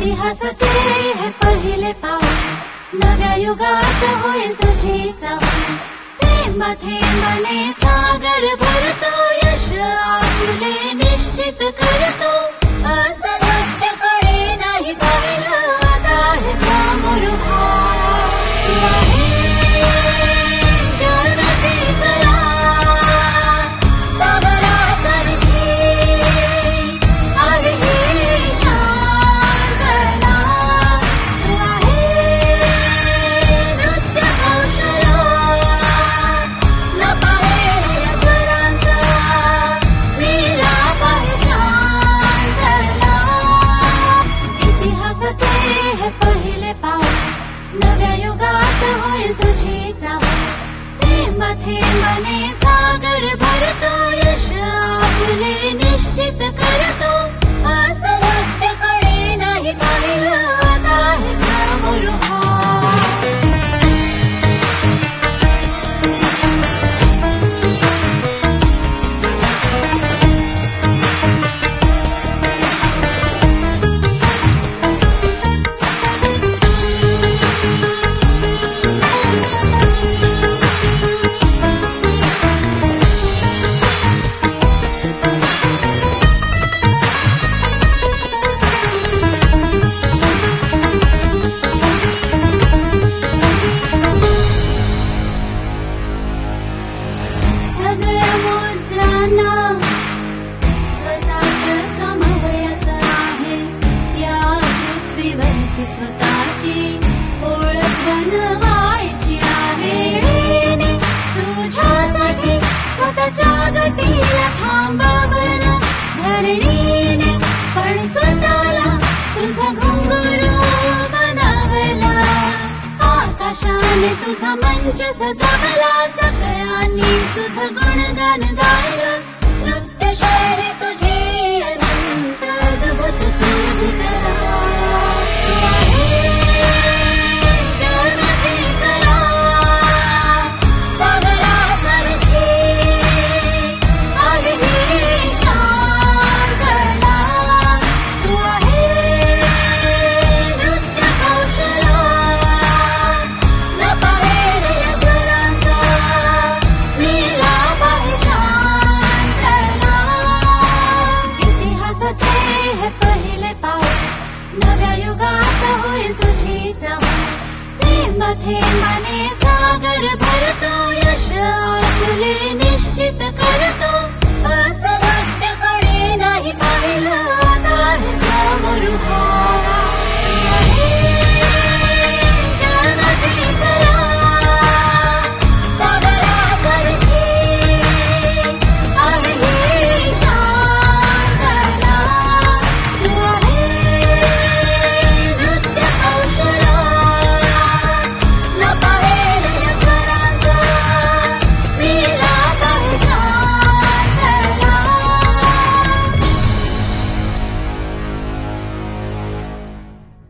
इतिहासाचे हे पहिले पाऊल, नव्या युगात होईल तुझी चाहूल. थेंब थेंबाने सागर भरतो, यश आपुले निश्चित करतो. असत्याकडे नाही पाहिलं, आता हे समोर उभा. तू आहे जगाची कला, सागरासारखी आहे ही शांतला. तू आहे नृत्य कौशल, न पाहिलेल्या स्वरांचा मिलाप आहे शांतला. इतिहासाचे हे पहिले पाऊल, नव्या युगात होईल तुझी चाहूल. थेंब थेंबाने सागर भरतो, यश आपुले निश्चित करतो. असत्याकडे नाही पाहिलं, आता हे समोर उभा. सगळ्या मुद्रांना स्वतःच समवयाचं आहे. या पृथ्वीवरती स्वतःची ओळख बनवायची आहे. ने तुझ्यासाठी स्वतःच्या गतीला थांबवलं धरणीने, पण स्वतःला तुझा घुंगरू बनवला. आकाशाने तुझा मंच सजवला, सगळ्यांनी तुझं गुणगान गायलं. नृत्य शैली तुझी अनंत, अद्भुत तुझी कला.